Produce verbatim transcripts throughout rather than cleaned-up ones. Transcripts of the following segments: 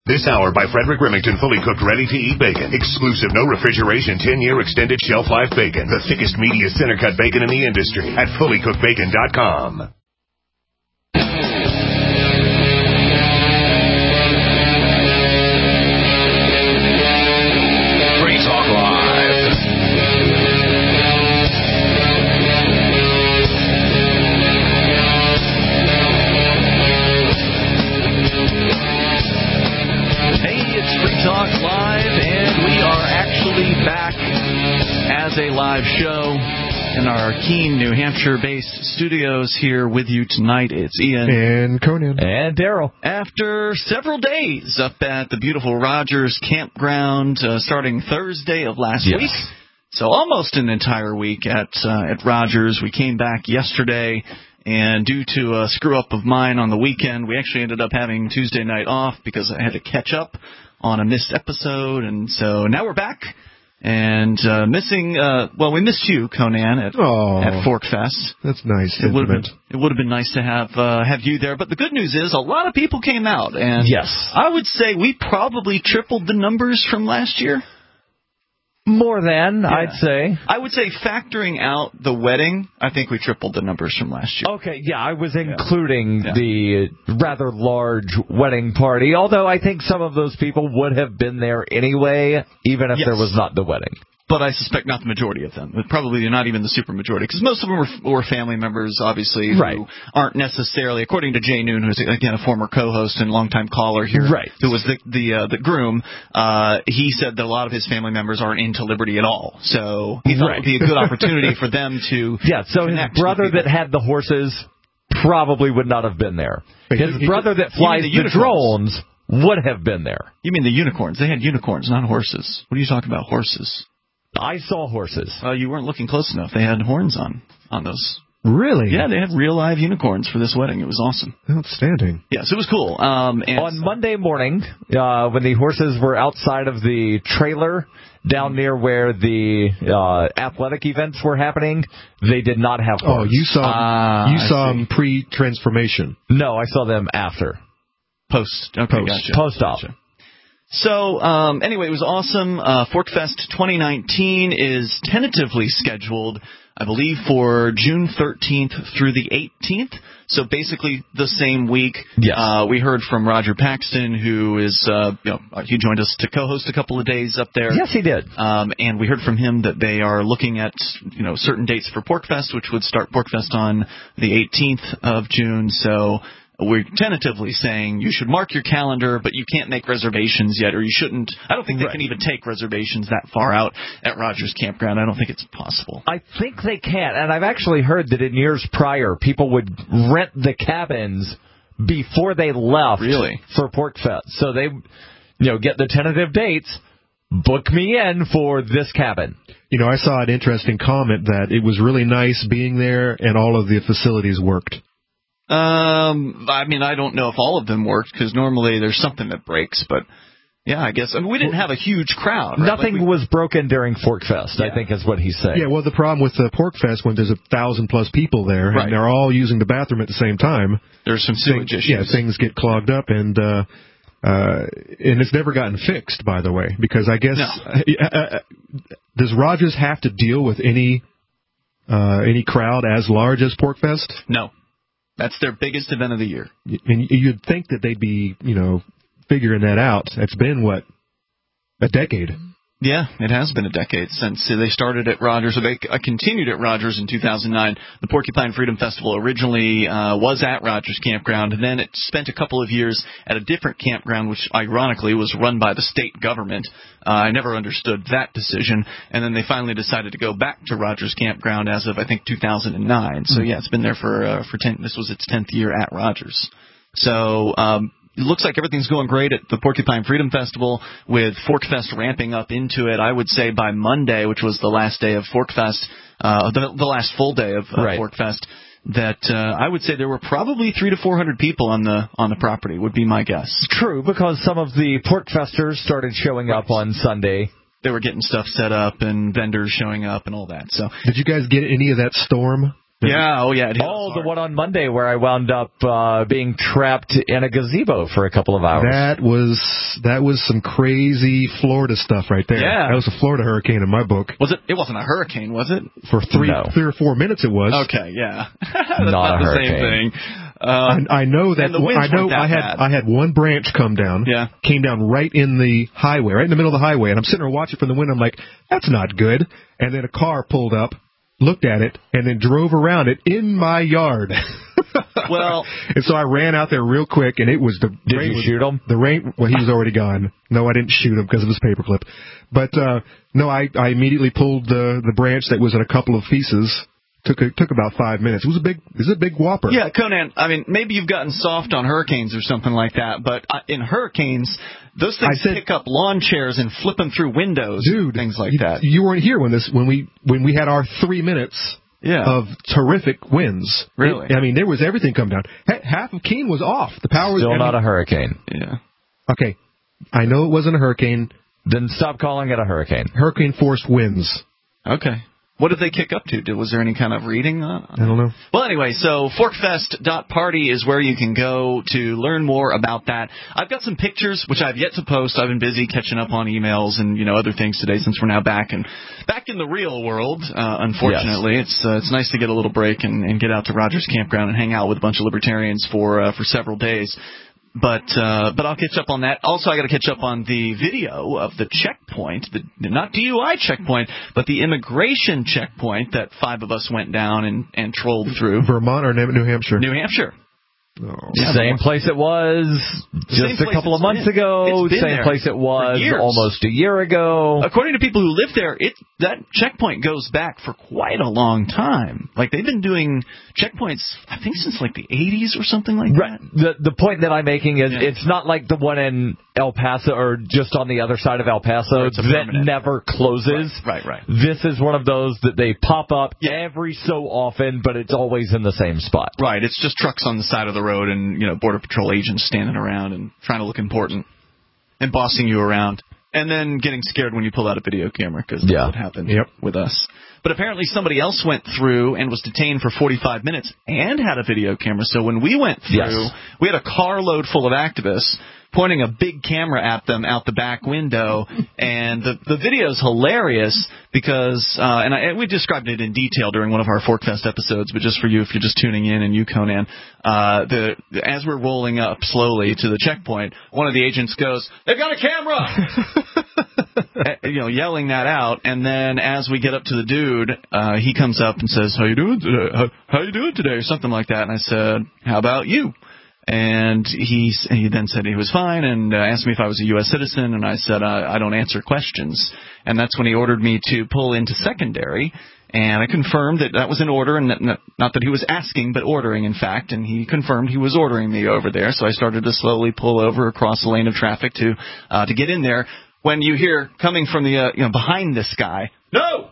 This hour by Frederick Remington, fully cooked, ready-to-eat bacon. Exclusive, no refrigeration, ten-year extended shelf life bacon. The thickest, meatiest center-cut bacon in the industry at fully cooked bacon dot com. Free Talk Live. Talk Live, and we are actually back as a live show in our Keene, New Hampshire-based studios here with you tonight. It's Ian. And Conan. And Daryl. After several days up at the beautiful Rogers Campground, uh, starting Thursday of last yes. week. So almost an entire week at, uh, at Rogers. We came back yesterday. And due to a screw-up of mine on the weekend, we actually ended up having Tuesday night off because I had to catch up on a missed episode. And so now we're back and uh, missing, uh, well, we missed you, Conan, at, at Fork Fest. That's nice. It would have been, it would have been nice to have uh, have you there. But the good news is a lot of people came out. And yes. I would say we probably tripled the numbers from last year. More than, yeah. I'd say. I would say factoring out the wedding, I think we tripled the numbers from last year. Okay, yeah, I was including yeah. the rather large wedding party, although I think some of those people would have been there anyway, even if yes. there was not the wedding. But I suspect not the majority of them. Probably not even the super majority, because most of them were, were family members, obviously, right. who aren't necessarily, according to Jay Noon, who's again a former co-host and longtime caller here, right. who was the the, uh, the groom. Uh, he said that a lot of his family members aren't into Liberty at all, so he thought right. it would be a good opportunity for them to yeah. So his brother that had the horses probably would not have been there. His he, brother that flies the, the drones would have been there. You mean the unicorns? They had unicorns, not horses. What are you talking about, horses? I saw horses. Oh, uh, you weren't looking close enough. They had horns on on those. Really? Yeah, they had real live unicorns for this wedding. It was awesome. Outstanding. Yes, it was cool. Um, and on Monday morning, uh, when the horses were outside of the trailer down near where the uh, athletic events were happening, they did not have horses. Oh, you saw uh, you saw them pre-transformation. No, I saw them after. Post. Okay, Post. gotcha. Post-op. Gotcha. So, um, anyway, it was awesome. Uh, ForkFest twenty nineteen is tentatively scheduled, I believe, for June thirteenth through the eighteenth. So basically the same week. Yes. Uh, we heard from Roger Paxton, who is, uh, you know, he joined us to co-host a couple of days up there. Yes, he did. Um, and we heard from him that they are looking at, you know, certain dates for PorkFest, which would start PorkFest on the eighteenth of June. So we're tentatively saying you should mark your calendar, but you can't make reservations yet, or you shouldn't. I don't think they right. can even take reservations that far out at Rogers Campground. I don't think it's possible. I think they can, and I've actually heard that in years prior, people would rent the cabins before they left really? for PorkFest. So they, you know, get the tentative dates, book me in for this cabin. You know, I saw an interesting comment that it was really nice being there and all of the facilities worked. Um, I mean, I don't know if all of them worked, because normally there's something that breaks, but yeah, I guess. I mean, we didn't have a huge crowd. Right? Nothing like we, was broken during ForkFest, yeah. I think is what he's saying. Yeah, well, the problem with the PorkFest, when there's a thousand plus people there, right. and they're all using the bathroom at the same time, there's some sewage things, issues. Yeah, things get clogged up, and uh, uh, and it's never gotten fixed, by the way, because I guess no. uh, uh, does Rogers have to deal with any uh, any crowd as large as PorkFest? No. That's their biggest event of the year. And you'd think that they'd be, you know, figuring that out. It's been, what, a decade? Yeah, it has been a decade since they started at Rogers. They continued at Rogers in two thousand nine. The Porcupine Freedom Festival originally uh, was at Rogers Campground, and then it spent a couple of years at a different campground, which ironically was run by the state government. Uh, I never understood that decision. And then they finally decided to go back to Rogers Campground as of, I think, two thousand nine. So, yeah, it's been there for uh, for ten. This was its tenth year at Rogers. So, um it looks like everything's going great at the Porcupine Freedom Festival, with ForkFest ramping up into it. I would say by Monday, which was the last day of ForkFest, uh, the, the last full day of uh, right. ForkFest, that uh, I would say there were probably three to four hundred people on the on the property. Would be my guess. True, because some of the PorkFesters started showing right. up on Sunday. They were getting stuff set up and vendors showing up and all that. So, did you guys get any of that storm Yeah, oh yeah. It Oh, the one on Monday where I wound up uh, being trapped in a gazebo for a couple of hours. That was that was some crazy Florida stuff right there. Yeah. That was a Florida hurricane in my book. Was it? It wasn't a hurricane, was it? For three, No. three or four minutes it was. Okay, yeah. That's Not not, a the hurricane. same thing. Um, I, I know that and the winds I know weren't that I had bad. I had one branch come down. Yeah. Came down right in the highway, right in the middle of the highway, and I'm sitting there watching from the window. I'm like, that's not good. And then a car pulled up, looked at it, and then drove around it in my yard. Well, and so I ran out there real quick, and it was the Did rain you was, shoot him? The rain. Well, he was already gone. No, I didn't shoot him because of his paperclip. But uh, no, I I immediately pulled the the branch that was in a couple of pieces. Took a, took about five minutes. It was a big it was a big whopper. yeah, Conan, I mean, maybe you've gotten soft on hurricanes or something like that, but uh, in hurricanes, those things I said- pick up lawn chairs and flip them through windows, Dude, things like you, that. You weren't here when this when we when we had our three minutes Yeah. of terrific winds. Really? It- I mean, there was everything come down. Ha- half of Keene was off. The power was Still I not mean, a hurricane. Yeah. Okay, I know it wasn't a hurricane. Then stop calling it a hurricane. Hurricane force winds. Okay. What did they kick up to? Did, was there any kind of reading on I don't know. Well, anyway, so forkfest dot party is where you can go to learn more about that. I've got some pictures, which I've yet to post. I've been busy catching up on emails and, you know, other things today since we're now back and back in the real world, uh, unfortunately. Yes. It's uh, it's nice to get a little break and, and get out to Rogers Campground and hang out with a bunch of libertarians for uh, for several days. But uh, but I'll catch up on that. Also, I got to catch up on the video of the checkpoint, the not D U I checkpoint, but the immigration checkpoint that five of us went down and, and trolled through. Vermont or New Hampshire? New Hampshire. Oh. Yeah, Same but- place it was Same just a place couple of it's months been. ago. It's been Same there place it for was years. almost a year ago. According to people who live there, it that checkpoint goes back for quite a long time. Like they've been doing checkpoints, I think, since like the eighties or something like Right. that. The the point that I'm making is Yeah. it's not like the one in El Paso or just on the other side of El Paso It's a that permanent. never closes. Right, right, right. This is one of those that they pop up Yeah. every so often, but it's always in the same spot. Right, it's just trucks on the side of the road and, you know, Border Patrol agents standing around and trying to look important and bossing you around. And then getting scared when you pull out a video camera because that's Yeah. what happened Yep. with us. But apparently somebody else went through and was detained for forty-five minutes and had a video camera. So when we went through, Yes. we had a carload full of activists pointing a big camera at them out the back window. And the the video's hilarious because, uh, and, I, and we described it in detail during one of our Forkfest episodes, but just for you, if you're just tuning in, and you, Conan, uh, the as we're rolling up slowly to the checkpoint, one of the agents goes, "They've got a camera!" You know, yelling that out, and then as we get up to the dude, uh, he comes up and says, "How you doing today? How, how you doing today?" or something like that. And I said, "How about you?" And he he then said he was fine and uh, asked me if I was a U S citizen, and I said I, I don't answer questions. And that's when he ordered me to pull into secondary, and I confirmed that that was in order, and that, not that he was asking, but ordering, in fact. And he confirmed he was ordering me over there, so I started to slowly pull over across the lane of traffic to uh, to get in there. When you hear coming from the uh, you know behind this guy, no.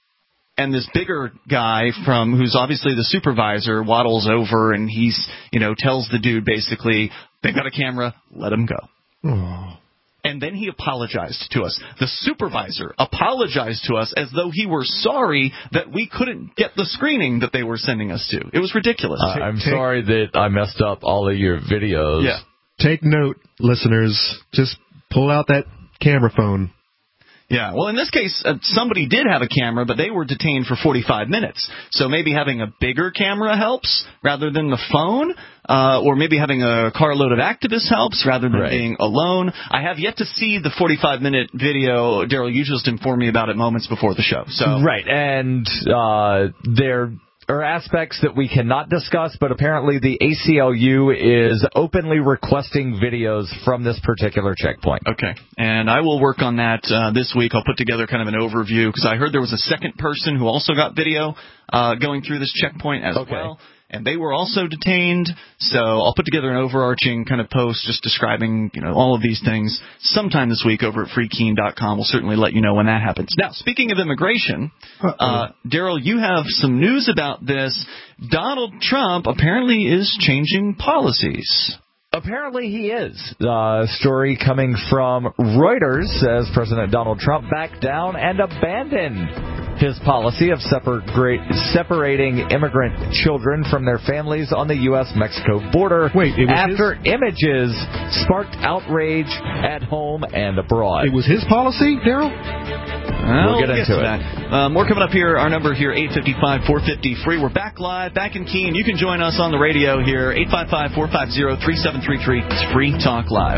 And this bigger guy from who's obviously the supervisor waddles over and he's, you know, tells the dude basically, "They've got a camera, let him go." Oh. And then he apologized to us. The supervisor apologized to us as though he were sorry that we couldn't get the screening that they were sending us to. It was ridiculous. Uh, I'm Take- sorry that I messed up all of your videos. Yeah. Take note, listeners. Just pull out that camera phone. Yeah, well, in this case, uh, somebody did have a camera, but they were detained for forty-five minutes. So maybe having a bigger camera helps rather than the phone, uh, or maybe having a carload of activists helps rather than Right. being alone. I have yet to see the forty-five minute video. Daryl, you just informed me about it moments before the show. So Right, and uh, there are aspects that we cannot discuss, but apparently the A C L U is openly requesting videos from this particular checkpoint. Okay, and I will work on that uh, this week. I'll put together kind of an overview because I heard there was a second person who also got video uh, going through this checkpoint as Okay. well, and they were also detained. So I'll put together an overarching kind of post just describing, you know, all of these things sometime this week over at free keene dot com. We'll certainly let you know when that happens. Now, speaking of immigration, uh, Daryl, you have some news about this. Donald Trump apparently is changing policies. Apparently he is. Uh, story coming from Reuters says President Donald Trump backed down and abandoned His policy of separate, separating immigrant children from their families on the U S Mexico border Wait, it was after his? images sparked outrage at home and abroad. It was his policy, Daryl? We'll get we'll into get it. That. Um, more coming up here. Our number here, eight five five, four five zero, free. We're back live, back in Keene. You can join us on the radio here, eight five five, four five zero, three seven three three. It's Free Talk Live.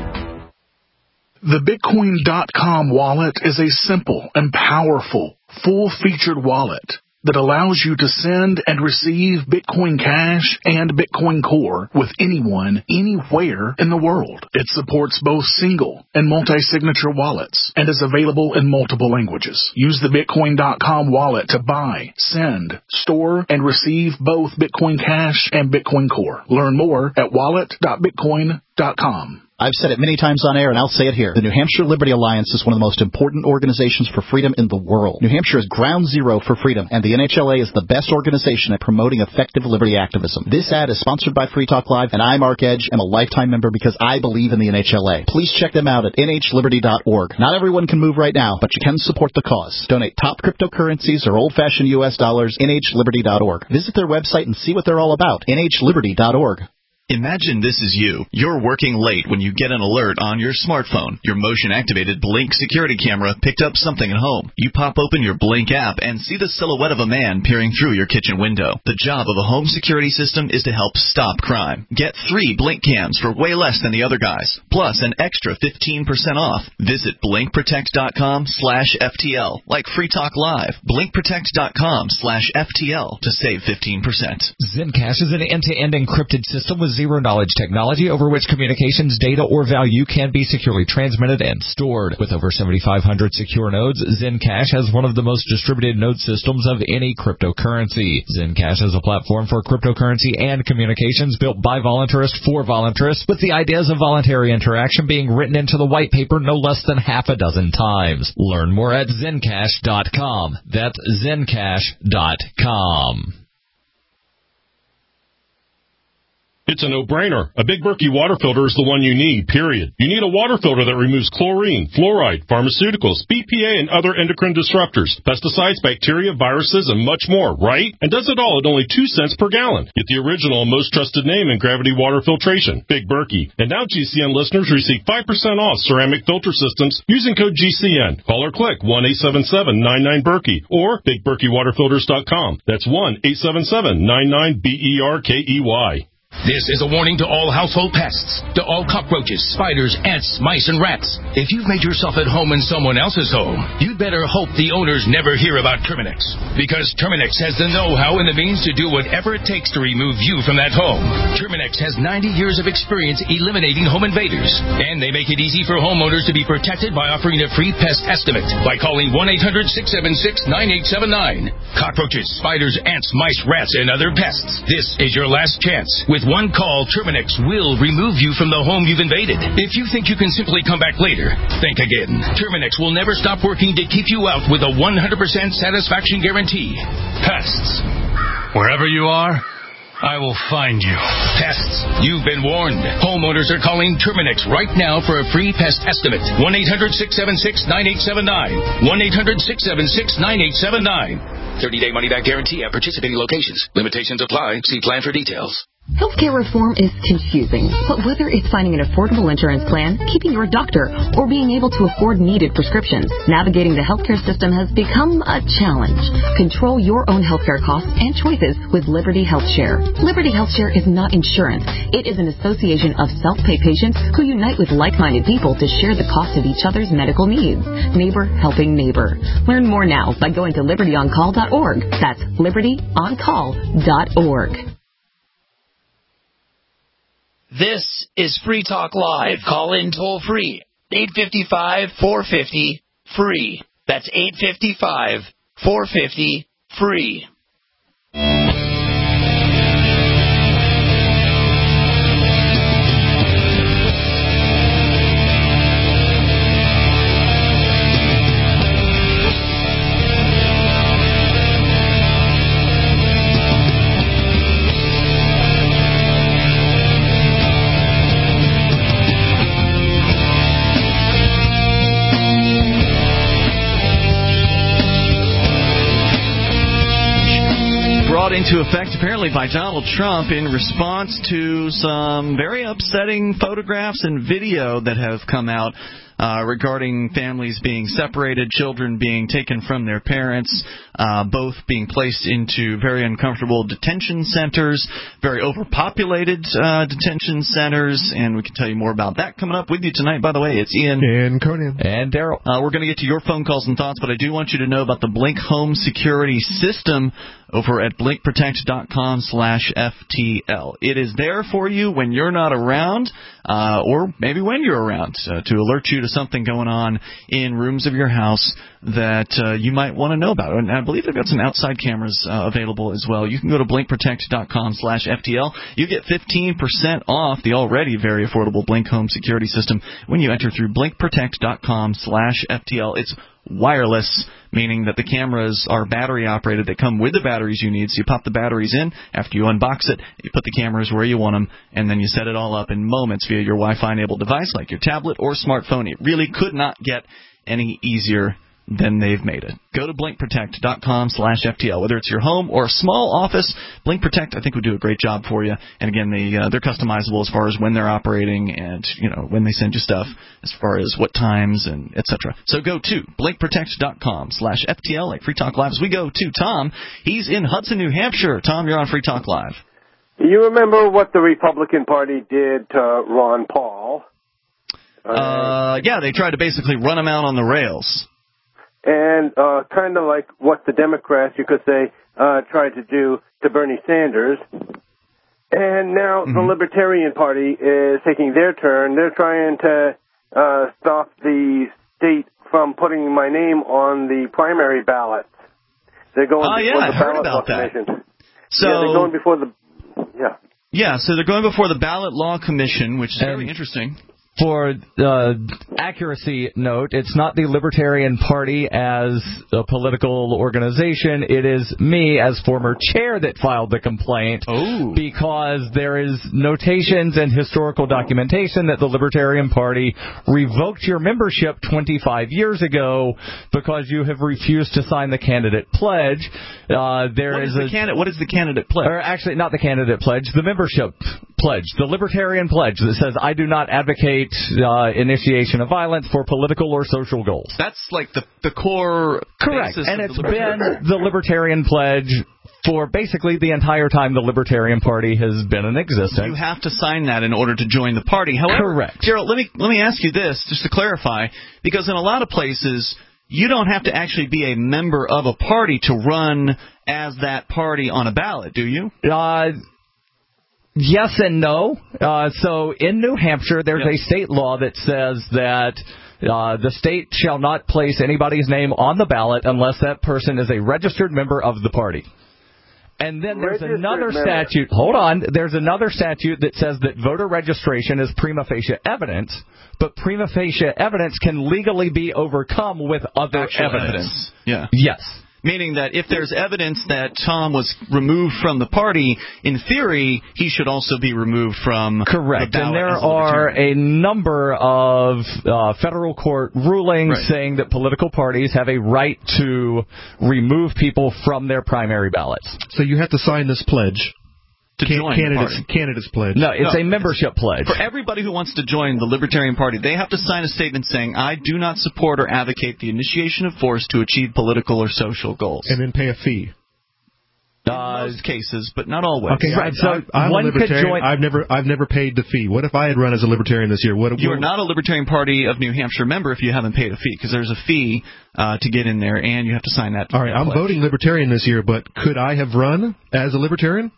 The Bitcoin dot com wallet is a simple and powerful, full-featured wallet that allows you to send and receive Bitcoin Cash and Bitcoin Core with anyone, anywhere in the world. It supports both single and multi-signature wallets and is available in multiple languages. Use the Bitcoin dot com wallet to buy, send, store, and receive both Bitcoin Cash and Bitcoin Core. Learn more at wallet dot bitcoin dot com. I've said it many times on air, and I'll say it here. The New Hampshire Liberty Alliance is one of the most important organizations for freedom in the world. New Hampshire is ground zero for freedom, and the N H L A is the best organization at promoting effective liberty activism. This ad is sponsored by Free Talk Live, and I, Mark Edge, am a lifetime member because I believe in the N H L A. Please check them out at N H liberty dot org. Not everyone can move right now, but you can support the cause. Donate top cryptocurrencies or old-fashioned U S dollars, N H liberty dot org. Visit their website and see what they're all about, N H liberty dot org. Imagine this is you. You're working late when you get an alert on your smartphone. Your motion-activated Blink security camera picked up something at home. You pop open your Blink app and see the silhouette of a man peering through your kitchen window. The job of a home security system is to help stop crime. Get three Blink cams for way less than the other guys, plus an extra fifteen percent off. Visit blink protect dot com slash F T L, like Free Talk Live. blink protect dot com slash F T L to save fifteen percent. Zencash is an end-to-end encrypted system with zero-knowledge technology over which communications, data, or value can be securely transmitted and stored. With over seventy-five hundred secure nodes, Zencash has one of the most distributed node systems of any cryptocurrency. Zencash is a platform for cryptocurrency and communications built by voluntarists for voluntarists, with the ideas of voluntary interaction being written into the white paper no less than half a dozen times. Learn more at zencash dot com. That's zencash dot com. It's a no-brainer. A Big Berkey water filter is the one you need, period. You need a water filter that removes chlorine, fluoride, pharmaceuticals, B P A, and other endocrine disruptors, pesticides, bacteria, viruses, and much more, right? And does it all at only two cents per gallon. Get the original and most trusted name in gravity water filtration, Big Berkey. And now G C N listeners receive five percent off ceramic filter systems using code G C N. Call or click one eight seven seven nine nine Berkey or big berkey water filters dot com. That's one eight seven seven nine nine B E R K E Y. This is a warning to all household pests, to all cockroaches, spiders, ants, mice, and rats. If you've made yourself at home in someone else's home, you'd better hope the owners never hear about Terminix. Because Terminix has the know-how and the means to do whatever it takes to remove you from that home. Terminix has ninety years of experience eliminating home invaders. And they make it easy for homeowners to be protected by offering a free pest estimate by calling one eight hundred six seven six nine eight seven nine. Cockroaches, spiders, ants, mice, rats, and other pests. This is your last chance. With one call, Terminix will remove you from the home you've invaded. If you think you can simply come back later, think again. Terminix will never stop working to keep you out with a one hundred percent satisfaction guarantee. Pests. Wherever you are, I will find you. Pests, you've been warned. Homeowners are calling Terminix right now for a free pest estimate. one eight hundred six seven six nine eight seven nine. one eight hundred six seven six nine eight seven nine. thirty-day money-back guarantee at participating locations. Limitations apply. See plan for details. Healthcare reform is confusing, but whether it's finding an affordable insurance plan, keeping your doctor, or being able to afford needed prescriptions, navigating the healthcare system has become a challenge. Control your own healthcare costs and choices with Liberty HealthShare. Liberty HealthShare is not insurance. It is an association of self-pay patients who unite with like-minded people to share the cost of each other's medical needs. Neighbor helping neighbor. Learn more now by going to liberty on call dot org. That's liberty on call dot org. This is Free Talk Live. Call in toll free. eight five five, four five zero, free. That's eight five five, four five zero, free. into effect, apparently, by Donald Trump in response to some very upsetting photographs and video that have come out uh, regarding families being separated, children being taken from their parents, uh, both being placed into very uncomfortable detention centers, very overpopulated uh, detention centers, and we can tell you more about that coming up. With you tonight, by the way, it's Ian. And Conan. And Daryl. Uh, we're going to get to your phone calls and thoughts, but I do want you to know about the Blink Home Security System over at blink protect dot com slash F T L. It is there for you when you're not around, uh, or maybe when you're around, uh, to alert you to something going on in rooms of your house that uh, you might want to know about. And I believe they've got some outside cameras uh, available as well. You can go to blink protect dot com slash F T L. You get fifteen percent off the already very affordable Blink Home Security System when you enter through blink protect dot com slash F T L. It's wireless, meaning that the cameras are battery operated. They come with the batteries you need, so you pop the batteries in. After you unbox it, you put the cameras where you want them, and then you set it all up in moments via your Wi-Fi enabled device like your tablet or smartphone. It really could not get any easier than they've made it. Go to blink protect dot com slash F T L. Whether it's your home or a small office, Blink Protect, I think, would do a great job for you. And again, they, uh, they're customizable as far as when they're operating and, you know, when they send you stuff, as far as what times and et cetera. So go to blink protect dot com slash F T L, like Free Talk Live. As we go to Tom, he's in Hudson, New Hampshire. Tom, you're on Free Talk Live. You remember what the Republican Party did to Ron Paul? Uh, uh yeah, they tried to basically run him out on the rails. And uh, kind of like what the Democrats, you could say, uh, tried to do to Bernie Sanders. And now mm-hmm. the Libertarian Party is taking their turn. They're trying to uh, stop the state from putting my name on the primary ballots. They're going oh, before yeah, the I heard ballot about law that. commission. So, yeah, they're going before the... Yeah. Yeah, so they're going before the Ballot Law Commission, which is and very interesting. For uh, accuracy note, it's not the Libertarian Party as a political organization. It is me as former chair that filed the complaint. Oh. Because there is notations and historical documentation that the Libertarian Party revoked your membership twenty-five years ago because you have refused to sign the candidate pledge. Uh, there what is, is the a, candidate? What is the candidate pledge? Or actually, not the candidate pledge, the membership pledge, the Libertarian pledge that says, I do not advocate uh, initiation of violence for political or social goals. That's like the the core correct, basis and of it's the been the Libertarian pledge for basically the entire time the Libertarian Party has been in existence. You have to sign that in order to join the party. However, correct. Gerald, let me let me ask you this just to clarify, because in a lot of places you don't have to actually be a member of a party to run as that party on a ballot, do you? Uh. Yes and no. Uh, so in New Hampshire, there's yep. a state law that says that uh, the state shall not place anybody's name on the ballot unless that person is a registered member of the party. And then there's registered another member. statute. Hold on. There's another statute that says that voter registration is prima facie evidence, but prima facie evidence can legally be overcome with other Actual evidence. evidence. Yeah. Yes. Meaning that if there's evidence that Tom was removed from the party, in theory, he should also be removed from Correct. the ballot. And there as a are a number of uh, federal court rulings right. saying that political parties have a right to remove people from their primary ballots. So you have to sign this pledge. To Can- join candidates, the party. candidates pledge. No, it's no, a membership it's, pledge. For everybody who wants to join the Libertarian Party, they have to sign a statement saying, I do not support or advocate the initiation of force to achieve political or social goals. And then pay a fee. In uh, most cases, but not always. Okay, right. I, So I, I'm one a libertarian. could join. I've never, I've never paid the fee. What if I had run as a libertarian this year? What? You what, are not a Libertarian Party of New Hampshire member if you haven't paid a fee, because there's a fee uh, to get in there, and you have to sign that. All right, I'm pledge. voting libertarian this year, but could I have run as a libertarian?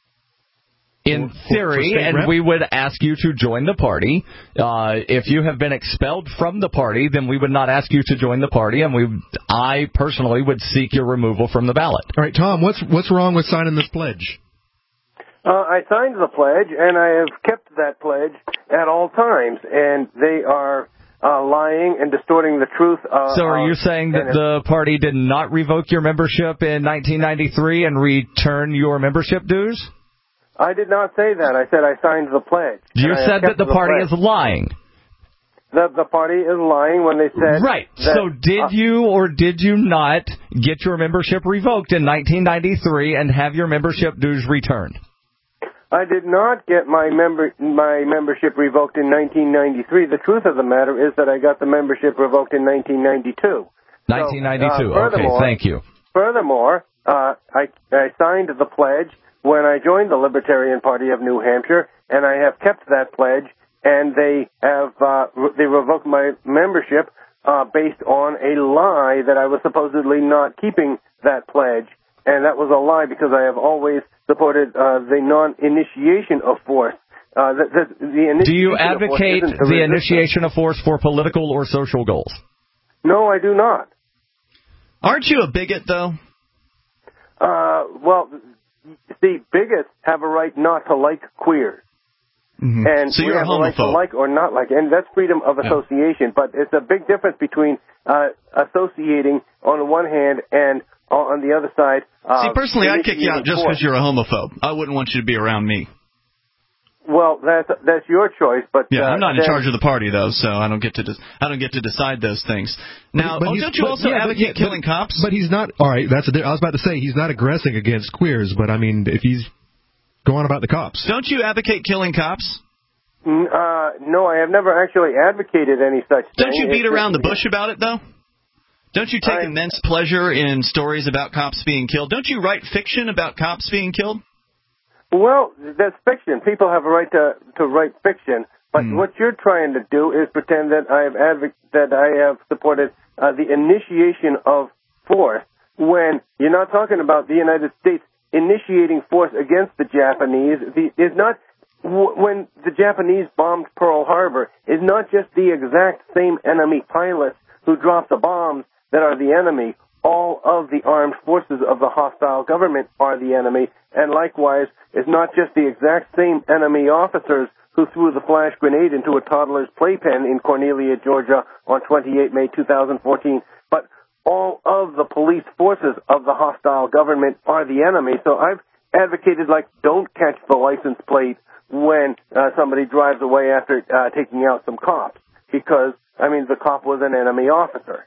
In for, theory, for and rep? we would ask you to join the party. Uh, if you have been expelled from the party, then we would not ask you to join the party, and we, I personally would seek your removal from the ballot. All right, Tom, what's what's wrong with signing this pledge? Uh, I signed the pledge, and I have kept that pledge at all times, and they are uh, lying and distorting the truth. Uh, so are you uh, saying that the party did not revoke your membership in nineteen ninety-three and return your membership dues? I did not say that. I said I signed the pledge. You said that the, the party pledge. is lying. that the party is lying when they said right. That, so did uh, you or did you not get your membership revoked in nineteen ninety-three and have your membership dues returned? I did not get my member my membership revoked in nineteen ninety-three. The truth of the matter is that I got the membership revoked in nineteen ninety-two. nineteen ninety-two. So, uh, okay, thank you. Furthermore, uh, I, I signed the pledge when I joined the Libertarian Party of New Hampshire, and I have kept that pledge. And they have uh, they revoked my membership uh, based on a lie that I was supposedly not keeping that pledge, and that was a lie because I have always supported uh, the non-initiation of force. Uh, the, the, the initiation do you advocate of the initiation of force for political or social goals? No, I do not. Aren't you a bigot, though? Uh, well, see, bigots have a right not to like queers. Mm-hmm. And so we you're have a homophobe. right to like or not like, and that's freedom of association. Yeah. But it's a big difference between uh, associating on the one hand and on the other side. Uh, See, personally, I'd kick you out just because force. you're a homophobe. I wouldn't want you to be around me. Well, that's that's your choice, but yeah, uh, I'm not in then, charge of the party though, so I don't get to de- I don't get to decide those things. Now, but oh, don't you but, also yeah, advocate but, yeah, killing but, cops? But he's not. All right, that's. A, I was about to say he's not aggressing against queers, but I mean, if he's going about the cops, don't you advocate killing cops? Uh, no, I have never actually advocated any such thing. Don't you beat it's, around the bush about it, though? Don't you take I, immense pleasure in stories about cops being killed? Don't you write fiction about cops being killed? Well, that's fiction. People have a right to to write fiction, but mm. what you're trying to do is pretend that I have advo- that I have supported uh, the initiation of force when you're not talking about the United States initiating force against the Japanese. The, it's not. When the Japanese bombed Pearl Harbor, it's not just the exact same enemy pilots who dropped the bombs that are the enemy. All of the armed forces of the hostile government are the enemy. And likewise, it's not just the exact same enemy officers who threw the flash grenade into a toddler's playpen in Cornelia, Georgia on the twenty-eighth of May two thousand fourteen, but all of the police forces of the hostile government are the enemy. So I've advocated, like, don't catch the license plate when uh, somebody drives away after uh, taking out some cops, because, I mean, the cop was an enemy officer.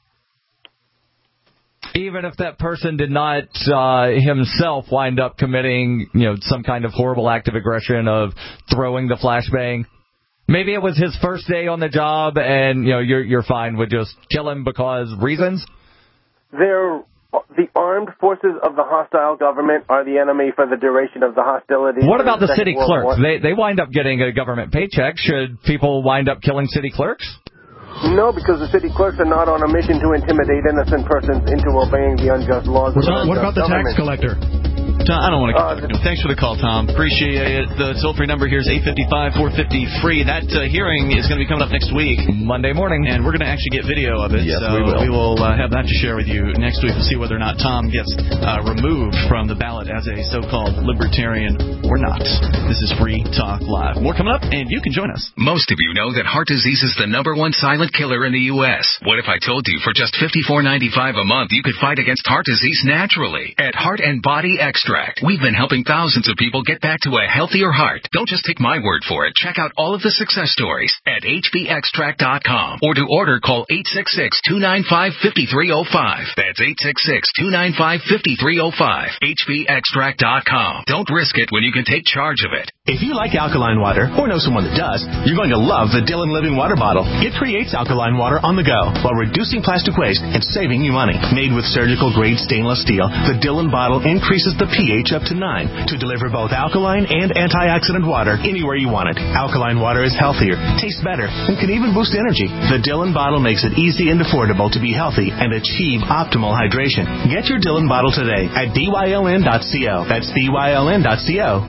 Even if that person did not uh, himself wind up committing, you know, some kind of horrible act of aggression of throwing the flashbang, maybe it was his first day on the job, and you know, you're you're fine with just kill him because reasons. They're The armed forces of the hostile government are the enemy for the duration of the hostilities. What about the Second city World clerks? War. They they wind up getting a government paycheck. Should people wind up killing city clerks? No, because the city clerks are not on a mission to intimidate innocent persons into obeying the unjust laws. What, of what about the government. tax collector? Tom, I don't want to. Uh, Thanks for the call, Tom. Appreciate it. The toll-free number here is eight five five, four five zero, free. That uh, hearing is going to be coming up next week, Monday morning, and we're going to actually get video of it. Yes, so we will. We will uh, have that to share with you next week. We'll see whether or not Tom gets uh, removed from the ballot as a so-called libertarian or not. This is Free Talk Live. More coming up, and you can join us. Most of you know that heart disease is the number one silent killer in the U S. What if I told you for just fifty-four ninety-five a month you could fight against heart disease naturally? At Heart and Body Extract, we've been helping thousands of people get back to a healthier heart. Don't just take my word for it. Check out all of the success stories at h b extract dot com, or to order, call eight six six, two nine five, five three zero five. That's eight six six, two nine five, five three zero five. h b extract dot com. Don't risk it when you can take charge of it. If you like alkaline water, or know someone that does, you're going to love the Dillon Living Water Bottle. It creates alkaline water on the go while reducing plastic waste and saving you money. Made with surgical-grade stainless steel, the Dillon bottle increases the pH up to nine to deliver both alkaline and antioxidant water anywhere you want it. Alkaline water is healthier, tastes better, and can even boost energy. The Dillon bottle makes it easy and affordable to be healthy and achieve optimal hydration. Get your Dillon bottle today at D Y L N dot co. That's D Y L N dot co.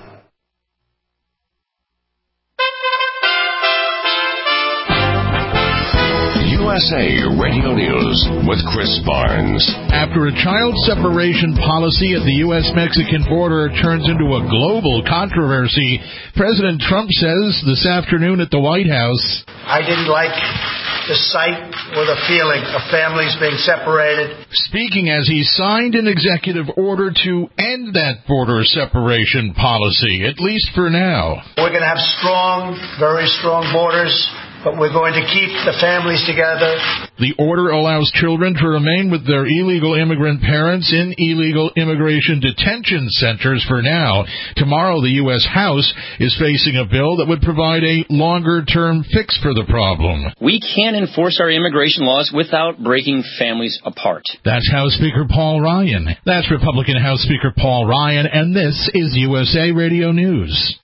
U S A Radio News with Chris Barnes. After a child separation policy at the U S Mexican border turns into a global controversy, President Trump says this afternoon at the White House, I didn't like the sight or the feeling of families being separated. Speaking as he signed an executive order to end that border separation policy, at least for now. We're going to have strong, very strong borders. but we're going to keep the families together. The order allows children to remain with their illegal immigrant parents in illegal immigration detention centers for now. Tomorrow, the U S House is facing a bill that would provide a longer-term fix for the problem. We can enforce our immigration laws without breaking families apart. That's House Speaker Paul Ryan. That's Republican House Speaker Paul Ryan, and this is U S A Radio News.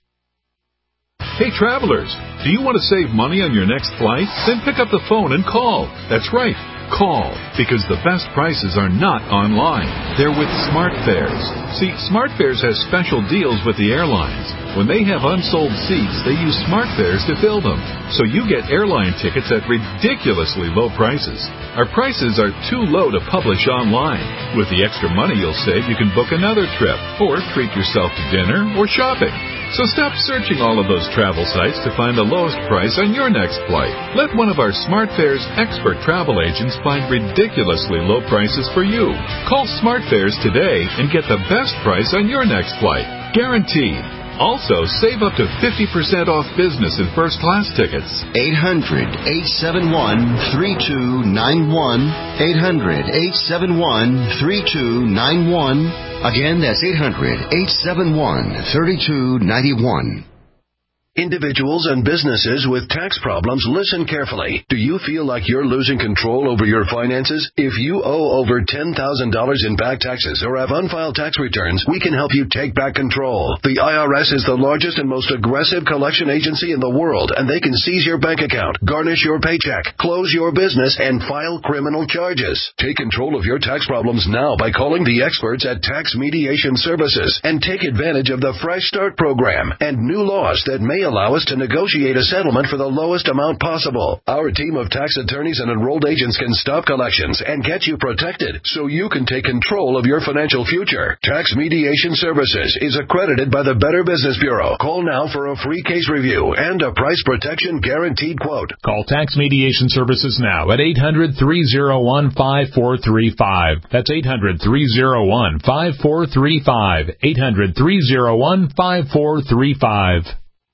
Hey, travelers, do you want to save money on your next flight? Then pick up the phone and call. That's right, call, because the best prices are not online. They're with SmartFares. See, SmartFares has special deals with the airlines. When they have unsold seats, they use SmartFares to fill them. So you get airline tickets at ridiculously low prices. Our prices are too low to publish online. With the extra money you'll save, you can book another trip, or treat yourself to dinner or shopping. So stop searching all of those travel sites to find the lowest price on your next flight. Let one of our SmartFares expert travel agents find ridiculously low prices for you. Call SmartFares today and get the best price on your next flight. Guaranteed. Also, save up to fifty percent off business and first class tickets. eight hundred, eight seven one, three two nine one. eight hundred, eight seven one, three two nine one. Again, that's eight hundred, eight seven one, three two nine one. Individuals and businesses with tax problems, listen carefully. Do you feel like you're losing control over your finances? If you owe over ten thousand dollars in back taxes or have unfiled tax returns, we can help you take back control. The I R S is the largest and most aggressive collection agency in the world, and they can seize your bank account, garnish your paycheck, close your business, and file criminal charges. Take control of your tax problems now by calling the experts at Tax Mediation Services and take advantage of the Fresh Start program and new laws that may allow us to negotiate a settlement for the lowest amount possible. Our team of tax attorneys and enrolled agents can stop collections and get you protected so you can take control of your financial future. Tax Mediation Services is accredited by the Better Business Bureau. Call now for a free case review and a price protection guaranteed quote. Call Tax Mediation Services now at eight hundred, three oh one, five four three five. That's eight hundred, three oh one, five four three five. eight hundred, three oh one, five four three five.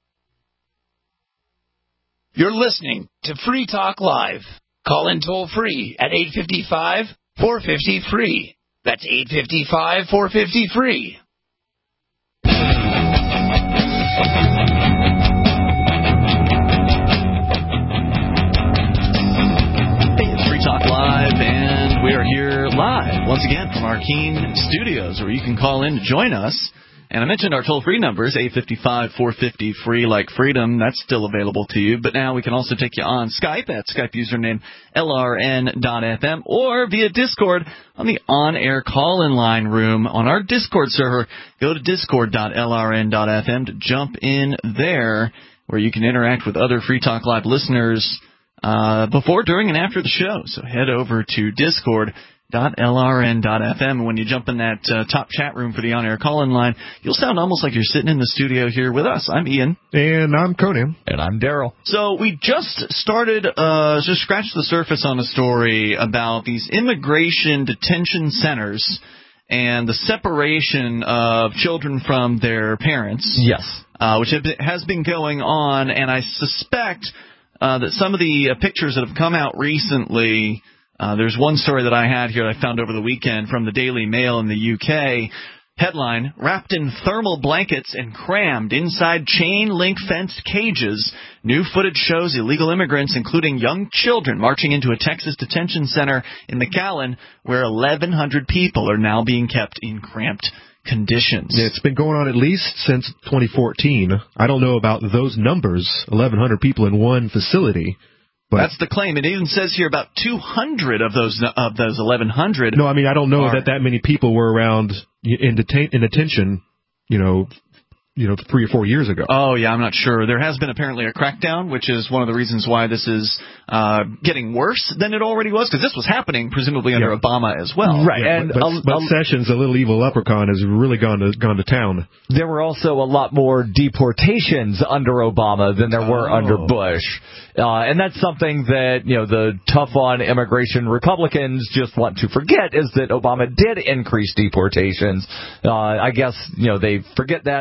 You're listening to Free Talk Live. Call in toll free at eight five five, four five zero, free. That's eight five five, four five zero, free. Hey, it's Free Talk Live, and we are here live once again from our Keene studios, where you can call in to join us. And I mentioned our toll-free numbers, eight five five, four five zero, free, like freedom. That's still available to you. But now we can also take you on Skype at Skype username L R N dot F M or via Discord on the on-air call-in line room on our Discord server. Go to discord dot L R N dot F M to jump in there, where you can interact with other Free Talk Live listeners uh, before, during, and after the show. So head over to Discord dot L R N dot F M. When you jump in that uh, top chat room for the on-air call-in line, you'll sound almost like you're sitting in the studio here with us. I'm Ian. And I'm Conan. And I'm Daryl. So we just started, uh, just scratched the surface on a story about these immigration detention centers and the separation of children from their parents. Yes. Uh, which have been, has been going on, and I suspect uh, that some of the uh, pictures that have come out recently. Uh, there's one story that I had here that I found over the weekend from the Daily Mail in the U K. Headline, wrapped in thermal blankets and crammed inside chain-link fenced cages, new footage shows illegal immigrants, including young children, marching into a Texas detention center in McAllen, where eleven hundred people are now being kept in cramped conditions. Yeah, it's been going on at least since twenty fourteen. I don't know about those numbers, eleven hundred people in one facility. But that's the claim. It even says here about two hundred of those of those eleven hundred. No, I mean, I don't know are, that that many people were around in, detain, in detention, you know, you know, three or four years ago. Oh, yeah, I'm not sure. There has been apparently a crackdown, which is one of the reasons why this is uh, getting worse than it already was, because this was happening presumably under yeah. Obama as well. Right. Yeah, and but, but, um, but Sessions, a little evil leprechaun, has really gone to gone to town. There were also a lot more deportations under Obama than there were oh. under Bush. Uh, and that's something that, you know, the tough-on immigration Republicans just want to forget, is that Obama did increase deportations. Uh, I guess, you know, they forget that because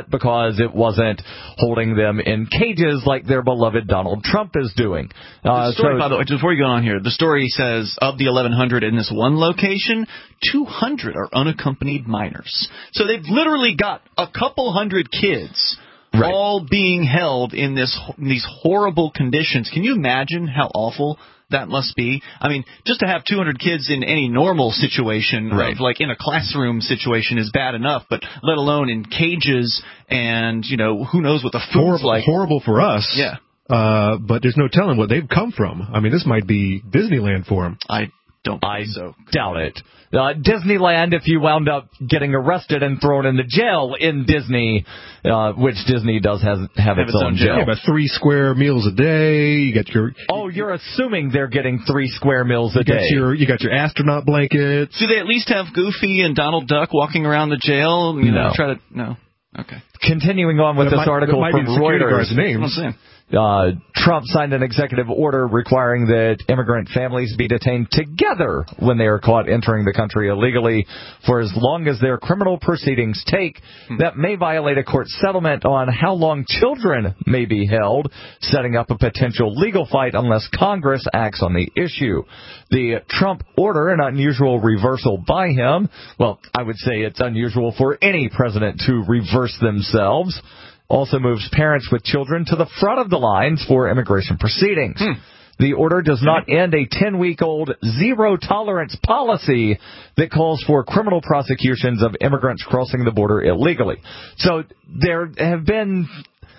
because it wasn't holding them in cages like their beloved Donald Trump is doing. Uh, the story, so, by the way, before you go on here, the story says of the eleven hundred in this one location, two hundred are unaccompanied minors. So they've literally got a couple hundred kids right. all being held in this in these horrible conditions. Can you imagine how awful that must be? I mean, just to have two hundred kids in any normal situation, right. of, like in a classroom situation, is bad enough, but let alone in cages and, you know, who knows what the food's horrible, like. Horrible for us. Yeah. Uh, but there's no telling what they've come from. I mean, this might be Disneyland for them. I don't I think so. doubt it. Uh, Disneyland, if you wound up getting arrested and thrown into jail in Disney, uh, which Disney does has, have, have its, its own jail. Yeah, but three square meals a day. You got your. Oh, you're assuming they're getting three square meals a you day. Got your, you got your astronaut blankets. Do they at least have Goofy and Donald Duck walking around the jail? You no. know, try to no. Okay. Continuing on with but this might, article might from be Reuters. Names. Uh, Trump signed an executive order requiring that immigrant families be detained together when they are caught entering the country illegally for as long as their criminal proceedings take. Hmm. That may violate a court settlement on how long children may be held, setting up a potential legal fight unless Congress acts on the issue. The Trump order, an unusual reversal by him, well, I would say it's unusual for any president to reverse themselves, also moves parents with children to the front of the lines for immigration proceedings. Hmm. The order does not end a ten-week-old zero-tolerance policy that calls for criminal prosecutions of immigrants crossing the border illegally. So there have been,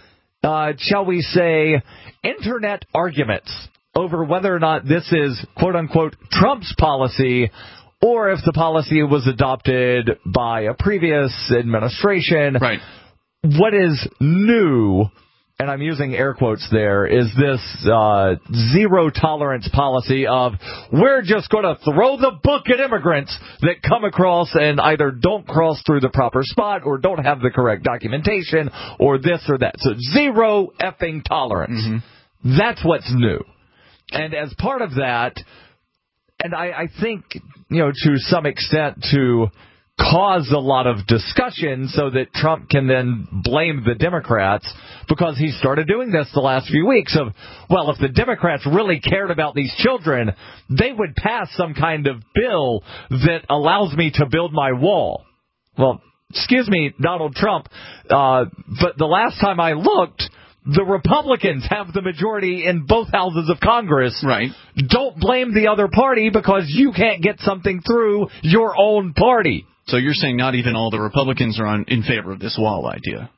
uh, shall we say, internet arguments over whether or not this is, quote-unquote, Trump's policy, or if the policy was adopted by a previous administration. Right. What is new, and I'm using air quotes there, is this uh, zero-tolerance policy of we're just going to throw the book at immigrants that come across and either don't cross through the proper spot or don't have the correct documentation or this or that. So zero effing tolerance. Mm-hmm. That's what's new. And as part of that, and I, I think, you know, to some extent to cause a lot of discussion so that Trump can then blame the Democrats, because he started doing this the last few weeks of, well, if the Democrats really cared about these children, they would pass some kind of bill that allows me to build my wall. Well, excuse me, Donald Trump, uh, but the last time I looked, the Republicans have the majority in both houses of Congress. Right. Don't blame the other party because you can't get something through your own party. So you're saying not even all the Republicans are on, in favor of this wall idea?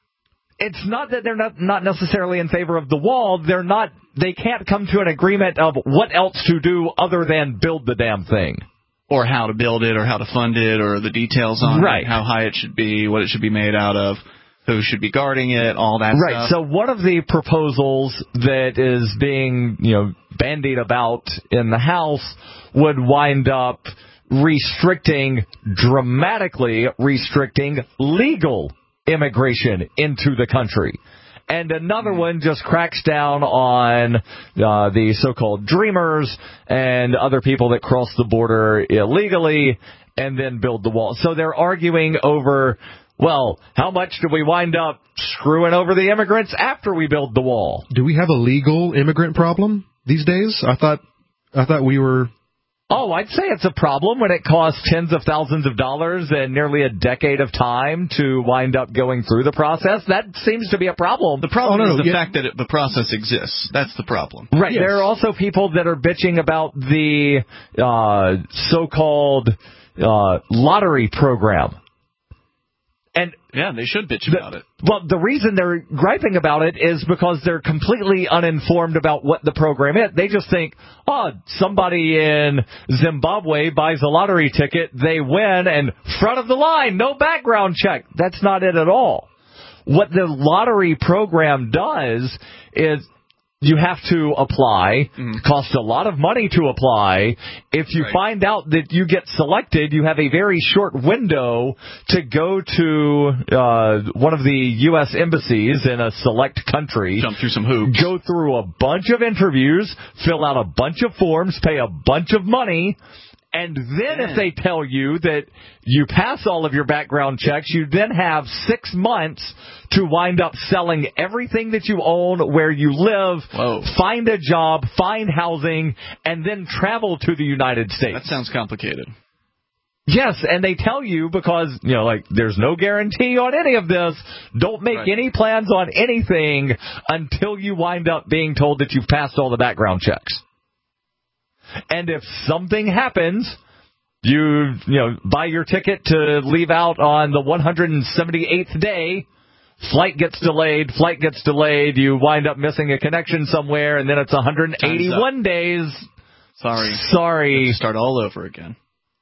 It's not that they're not, not necessarily in favor of the wall. They're not. They can't come to an agreement of what else to do other than build the damn thing. Or how to build it, or how to fund it, or the details on right. it, how high it should be, what it should be made out of, who should be guarding it, all that right. stuff. Right. So one of the proposals that is being, you know, bandied about in the House would wind up restricting, dramatically restricting legal immigration into the country. And another one just cracks down on uh, the so-called dreamers and other people that cross the border illegally and then build the wall. So they're arguing over, well, how much do we wind up screwing over the immigrants after we build the wall? Do we have a legal immigrant problem these days? I thought, I thought we were... Oh, I'd say it's a problem when it costs tens of thousands of dollars and nearly a decade of time to wind up going through the process. That seems to be a problem. The problem oh, no, is no, the yeah. fact that it, the process exists. That's the problem. Right. Yes. There are also people that are bitching about the uh, so-called uh, lottery program. And yeah, they should bitch about the, it. Well, the reason they're griping about it is because they're completely uninformed about what the program is. They just think, oh, somebody in Zimbabwe buys a lottery ticket, they win, and front of the line, no background check. That's not it at all. What the lottery program does is you have to apply. Mm. Costs a lot of money to apply. If you right. find out that you get selected, you have a very short window to go to uh, one of the U S embassies in a select country. Jump through some hoops. Go through a bunch of interviews, fill out a bunch of forms, pay a bunch of money, And then if they tell you that you pass all of your background checks, you then have six months to wind up selling everything that you own, where you live, Whoa. find a job, find housing, and then travel to the United States. That sounds complicated. Yes, and they tell you because, you know, like, there's no guarantee on any of this. Don't make Right. any plans on anything until you wind up being told that you've passed all the background checks. And if something happens, you you know buy your ticket to leave out on the one hundred seventy-eighth day, flight gets delayed, flight gets delayed, you wind up missing a connection somewhere, and then it's one hundred eighty-one days. Sorry. Sorry. You have to start all over again.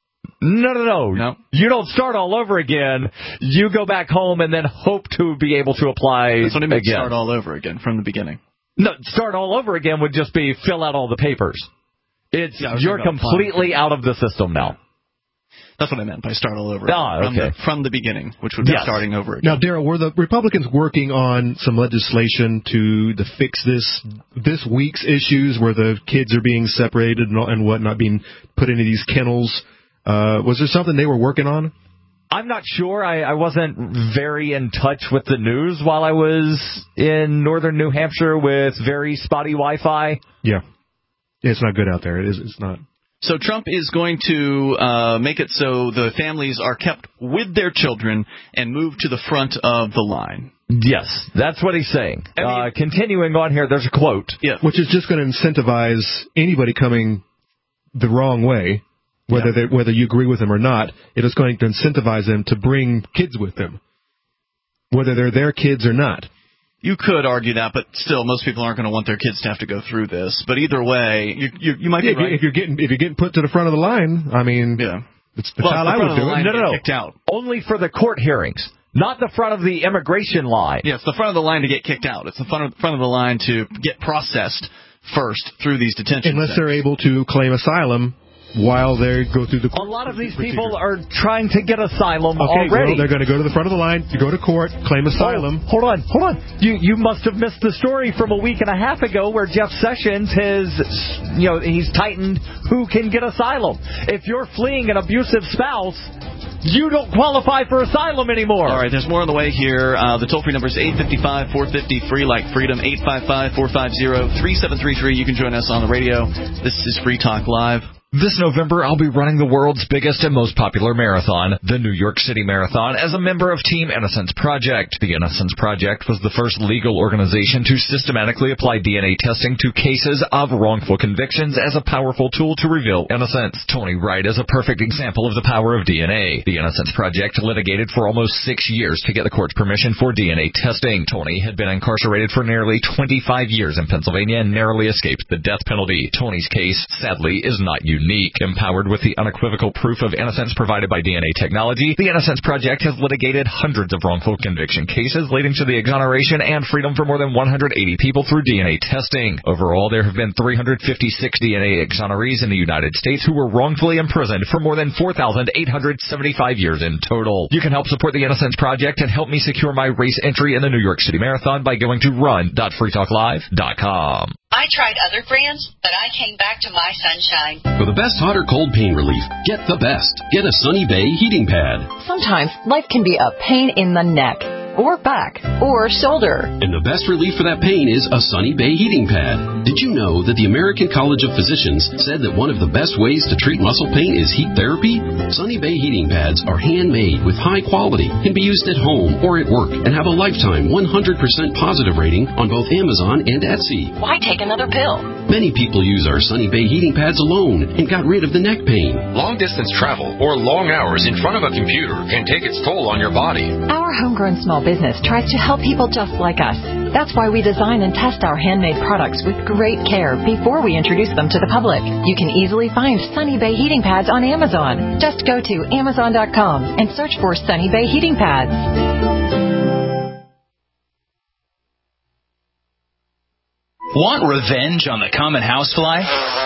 No, no, no, no. You don't start all over again. You go back home and then hope to be able to apply That's what I mean, again. start all over again from the beginning. No, start all over again would just be fill out all the papers. It's Yeah, I was you're talking about completely out of the system now. That's what I meant by start all over. Ah, from, okay. the, from the beginning, which would be Yes. starting over again. Now, Daryl, were the Republicans working on some legislation to, to fix this this week's issues where the kids are being separated and, all, and whatnot, being put into these kennels? Uh, was there something they were working on? I'm not sure. I, I wasn't very in touch with the news while I was in northern New Hampshire with very spotty Wi-Fi. Yeah. Yeah, it's not good out there. It is. It's not. So Trump is going to uh, make it so the families are kept with their children and moved to the front of the line. Yes, that's what he's saying. I mean, uh, continuing on here, there's a quote. Yeah. Which is just going to incentivize anybody coming the wrong way, whether Yeah. they, whether you agree with them or not. It is going to incentivize them to bring kids with them, whether they're their kids or not. You could argue that, but still, most people aren't going to want their kids to have to go through this. But either way, you you, you might Yeah, be right. if you're getting if you're getting put to the front of the line, I mean, yeah. it's, that's Well, how the I front would of the do line it. No, no, get no. kicked out. Only for the court hearings, not the front of the immigration line. Yeah, it's the front of the line to get kicked out. It's the front of, front of the line to get processed first through these detention Unless centers. they're able to claim asylum while they go through the A lot of these people are trying to get asylum okay, already. well, they're going to go to the front of the line, you go to court, claim asylum. Oh, hold on, hold on. You you must have missed the story from a week and a half ago where Jeff Sessions has, you know, he's tightened who can get asylum. If you're fleeing an abusive spouse, you don't qualify for asylum anymore. All right, there's more on the way here. Uh, the toll-free number is eight five five, four five zero, free like freedom, eight five five, four five zero, three seven three three. You can join us on the radio. This is Free Talk Live. This November, I'll be running the world's biggest and most popular marathon, the New York City Marathon, as a member of Team Innocence Project. The Innocence Project was the first legal organization to systematically apply D N A testing to cases of wrongful convictions as a powerful tool to reveal innocence. Tony Wright is a perfect example of the power of D N A. The Innocence Project litigated for almost six years to get the court's permission for D N A testing. Tony had been incarcerated for nearly twenty-five years in Pennsylvania and narrowly escaped the death penalty. Tony's case, sadly, is not unique. Empowered with the unequivocal proof of innocence provided by D N A technology, the Innocence Project has litigated hundreds of wrongful conviction cases, leading to the exoneration and freedom for more than one hundred eighty people through D N A testing. Overall, there have been three hundred fifty-six D N A exonerees in the United States who were wrongfully imprisoned for more than four thousand eight hundred seventy-five years in total. You can help support the Innocence Project and help me secure my race entry in the New York City Marathon by going to run dot free talk live dot com. I tried other brands, but I came back to My Sunshine. For the best hot or cold pain relief, get the best. Get a Sunny Bay heating pad. Sometimes life can be a pain in the neck, or back, or shoulder. And the best relief for that pain is a Sunny Bay heating pad. Did you know that the American College of Physicians said that one of the best ways to treat muscle pain is heat therapy? Sunny Bay heating pads are handmade with high quality, can be used at home or at work, and have a lifetime one hundred percent positive rating on both Amazon and Etsy. Why take another pill? Many people use our Sunny Bay heating pads alone and got rid of the neck pain. Long-distance travel or long hours in front of a computer can take its toll on your body. Our homegrown small business tries to help people just like us. That's why we design and test our handmade products with great care before we introduce them to the public. You can easily find Sunny Bay heating pads on Amazon. Just go to amazon dot com and search for Sunny Bay heating pads. Want revenge on the common housefly?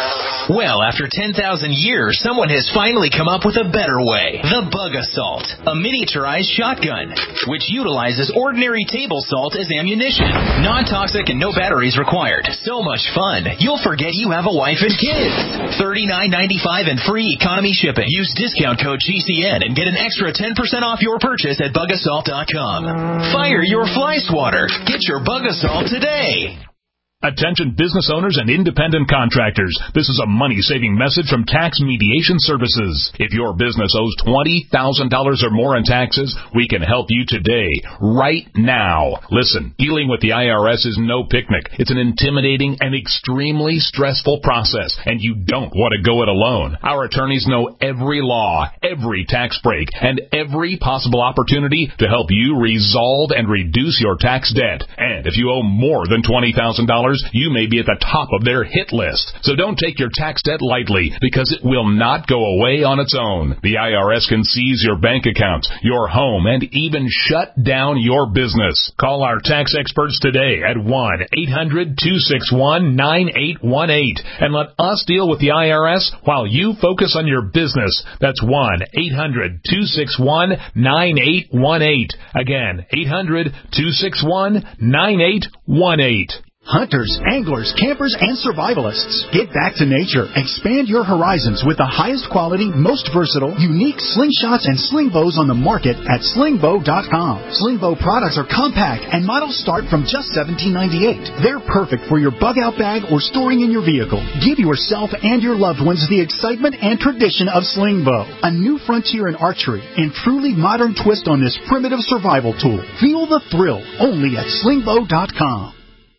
Well, after ten thousand years, someone has finally come up with a better way. The Bug Assault, a miniaturized shotgun, which utilizes ordinary table salt as ammunition. Non-toxic and no batteries required. So much fun, you'll forget you have a wife and kids. thirty-nine ninety-five and free economy shipping. Use discount code G C N and get an extra ten percent off your purchase at bug assault dot com. Fire your fly swatter. Get your Bug Assault today. Attention business owners and independent contractors. This is a money-saving message from Tax Mediation Services. If your business owes twenty thousand dollars or more in taxes, we can help you today, right now. Listen, dealing with the I R S is no picnic. It's an intimidating and extremely stressful process, and you don't want to go it alone. Our attorneys know every law, every tax break, and every possible opportunity to help you resolve and reduce your tax debt. And if you owe more than twenty thousand dollars, you may be at the top of their hit list. So don't take your tax debt lightly, because it will not go away on its own. The I R S can seize your bank accounts, your home, and even shut down your business. Call our tax experts today at one eight hundred two six one nine eight one eight and let us deal with the I R S while you focus on your business. That's one eight hundred two six one nine eight one eight. Again, eight hundred two six one nine eight one eight. Hunters, anglers, campers, and survivalists. Get back to nature. Expand your horizons with the highest quality, most versatile, unique slingshots and sling bows on the market at sling bow dot com. Sling bow products are compact and models start from just seventeen ninety-eight. They're perfect for your bug out bag or storing in your vehicle. Give yourself and your loved ones the excitement and tradition of sling bow. A new frontier in archery and truly modern twist on this primitive survival tool. Feel the thrill only at sling bow dot com.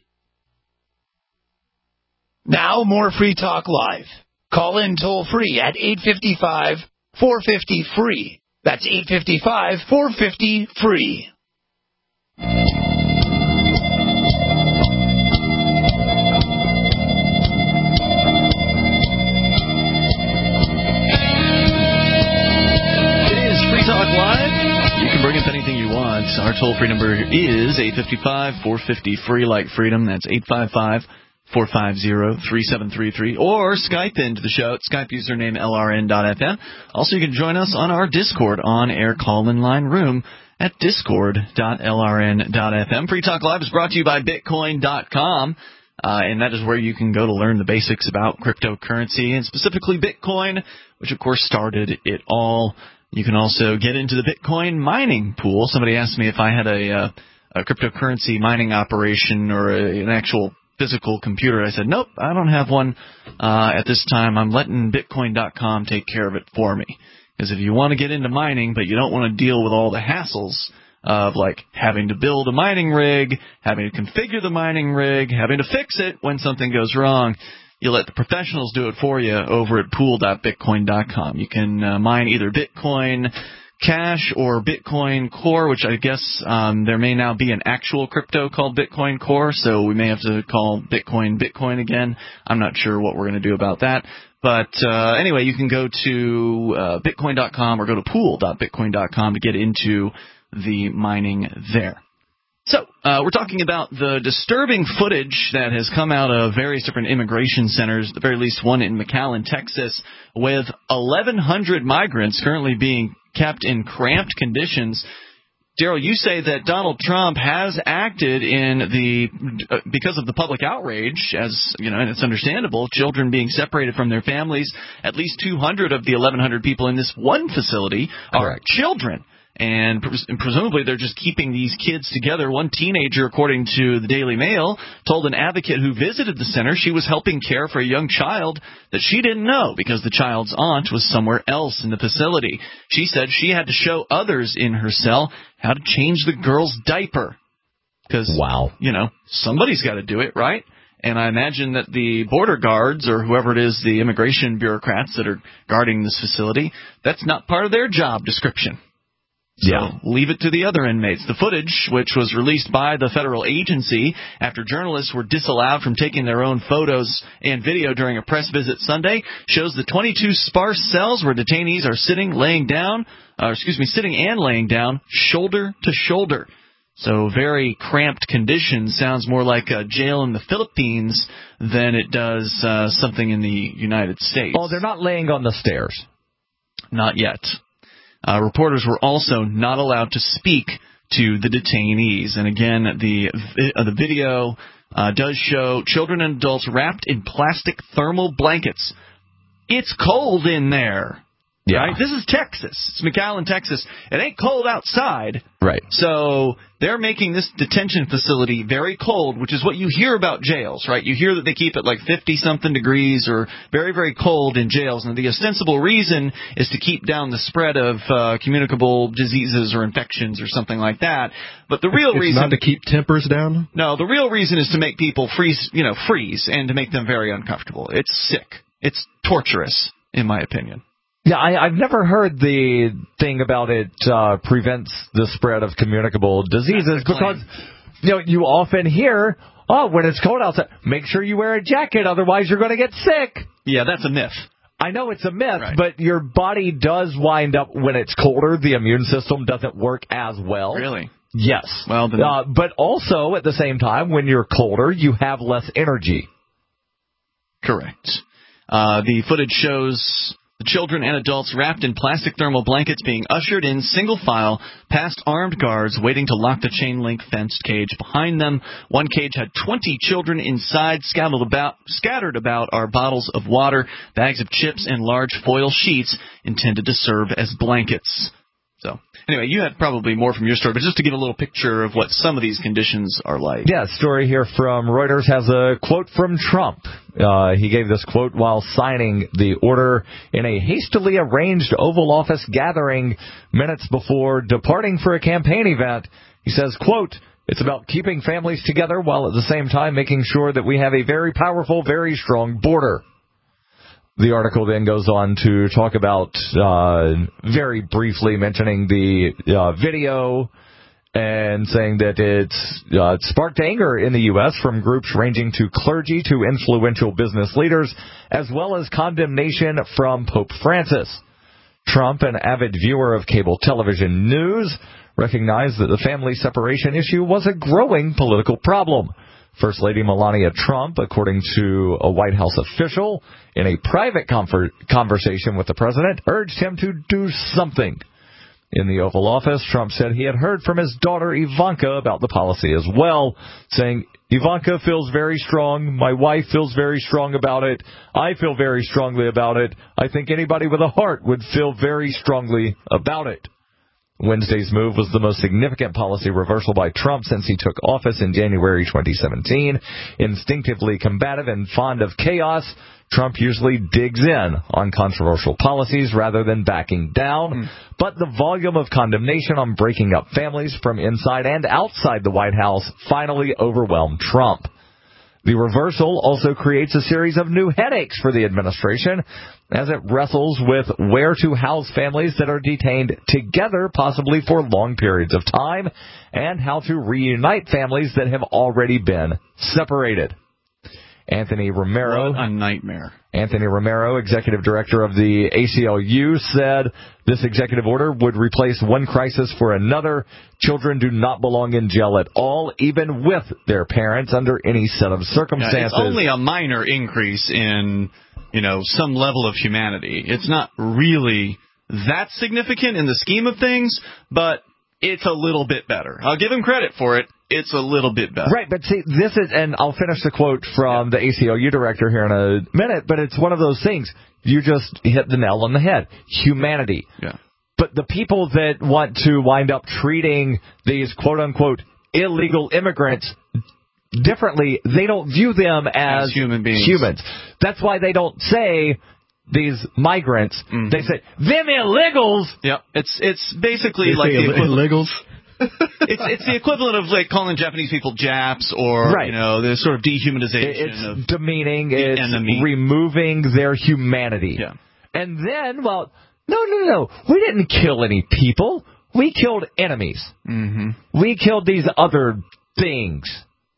Now more Free Talk Live. Call in toll free at eight five five, four five zero, free. That's eight five five, four five zero, free. It is Free Talk Live. You can bring up anything you want. Our toll-free number is eight five five, four five zero, free, like freedom. That's eight five five, four five zero, three seven three three, or Skype into the show at Skype username L R N dot F M. Also, you can join us on our Discord on-air call-in line room at discord dot L R N dot F M. Free Talk Live is brought to you by bitcoin dot com, uh, and that is where you can go to learn the basics about cryptocurrency, and specifically Bitcoin, which, of course, started it all. You can also get into the Bitcoin mining pool. Somebody asked me if I had a, uh, a cryptocurrency mining operation or a, an actual physical computer. I said, nope, I don't have one uh, at this time. I'm letting bitcoin dot com take care of it for me. Because if you want to get into mining, but you don't want to deal with all the hassles of, like, having to build a mining rig, having to configure the mining rig, having to fix it when something goes wrong, you let the professionals do it for you over at pool dot bitcoin dot com. You can uh, mine either Bitcoin Cash or Bitcoin Core, which I guess um, there may now be an actual crypto called Bitcoin Core, so we may have to call Bitcoin Bitcoin again. I'm not sure what we're going to do about that. But uh, anyway, you can go to uh, bitcoin dot com or go to pool dot bitcoin dot com to get into the mining there. So, uh, we're talking about the disturbing footage that has come out of various different immigration centers, at the very least one in McAllen, Texas, with eleven hundred migrants currently being kept in cramped conditions. Daryl, you say that Donald Trump has acted in the uh, because of the public outrage, as you know, and it's understandable. Children being separated from their families. At least two hundred of the eleven hundred people in this one facility are Correct. children. And pres- presumably they're just keeping these kids together. One teenager, according to the Daily Mail, told an advocate who visited the center she was helping care for a young child that she didn't know because the child's aunt was somewhere else in the facility. She said she had to show others in her cell how to change the girl's diaper. Because, wow. you know, somebody's got to do it, right? And I imagine that the border guards or whoever it is, the immigration bureaucrats that are guarding this facility, that's not part of their job description. So yeah. leave it to the other inmates. The footage, which was released by the federal agency after journalists were disallowed from taking their own photos and video during a press visit Sunday, shows the twenty-two sparse cells where detainees are sitting, laying down, uh, excuse me, sitting and laying down, shoulder to shoulder. So very cramped conditions sounds more like a jail in the Philippines than it does uh, something in the United States. Oh, they're not laying on the stairs. Not yet. Uh, reporters were also not allowed to speak to the detainees. And again, the uh, the video uh, does show children and adults wrapped in plastic thermal blankets. It's cold in there. Yeah. Right? This is Texas. It's McAllen, Texas. It ain't cold outside. Right. So they're making this detention facility very cold, which is what you hear about jails, right? You hear that they keep it like fifty-something degrees or very, very cold in jails. And the ostensible reason is to keep down the spread of uh, communicable diseases or infections or something like that. But the real it's reason... not to keep tempers down? No, the real reason is to make people freeze, you know, freeze and to make them very uncomfortable. It's sick. It's torturous, in my opinion. Yeah, I, I've never heard the thing about it uh, prevents the spread of communicable diseases because, you know, you often hear, oh, when it's cold outside, make sure you wear a jacket, otherwise you're going to get sick. Yeah, that's a myth. I know it's a myth, right. But your body does wind up, when it's colder, the immune system doesn't work as well. Really? Yes. Well, then... uh, but also, at the same time, when you're colder, you have less energy. Correct. Uh, the footage shows... the children and adults wrapped in plastic thermal blankets being ushered in single file past armed guards waiting to lock the chain-link fenced cage behind them. One cage had twenty children inside. Scattered about, scattered about are bottles of water, bags of chips, and large foil sheets intended to serve as blankets. So, anyway, you had probably more from your story, but just to give a little picture of what some of these conditions are like. Yeah, story here from Reuters has a quote from Trump. Uh, he gave this quote while signing the order in a hastily arranged Oval Office gathering minutes before departing for a campaign event. He says, quote, "It's about keeping families together while at the same time making sure that we have a very powerful, very strong border." The article then goes on to talk about, uh, very briefly mentioning the uh, video and saying that it's uh, sparked anger in the U S from groups ranging to clergy to influential business leaders, as well as condemnation from Pope Francis. Trump, an avid viewer of cable television news, recognized that the family separation issue was a growing political problem. First Lady Melania Trump, according to a White House official, in a private confer- conversation with the president, urged him to do something. In the Oval Office, Trump said he had heard from his daughter Ivanka about the policy as well, saying, "Ivanka feels very strong. My wife feels very strong about it. I feel very strongly about it. I think anybody with a heart would feel very strongly about it." Wednesday's move was the most significant policy reversal by Trump since he took office in January twenty seventeen. Instinctively combative and fond of chaos, Trump usually digs in on controversial policies rather than backing down. Mm. But the volume of condemnation on breaking up families from inside and outside the White House finally overwhelmed Trump. The reversal also creates a series of new headaches for the administration as it wrestles with where to house families that are detained together, possibly for long periods of time, and how to reunite families that have already been separated. Anthony Romero, what a nightmare. Anthony Romero, executive director of the A C L U, said this executive order would replace one crisis for another. Children do not belong in jail at all, even with their parents, under any set of circumstances. Yeah, it's only a minor increase in, you know, some level of humanity. It's not really that significant in the scheme of things, but it's a little bit better. I'll give him credit for it. It's a little bit better. Right, but see, this is, and I'll finish the quote from the A C L U director here in a minute, but it's one of those things. You just hit the nail on the head. Humanity. Yeah. But the people that want to wind up treating these quote-unquote illegal immigrants differently, they don't view them as, as human beings. humans. That's why they don't say these migrants. Mm-hmm. They say, them illegals. Yeah, it's it's basically they like the illegals. it's it's the equivalent of like calling Japanese people Japs or right. you know the sort of dehumanization. It's of demeaning. It's enemy. removing their humanity. Yeah. And then, well, no, no, no, we didn't kill any people. We killed enemies. Mm-hmm. We killed these other things.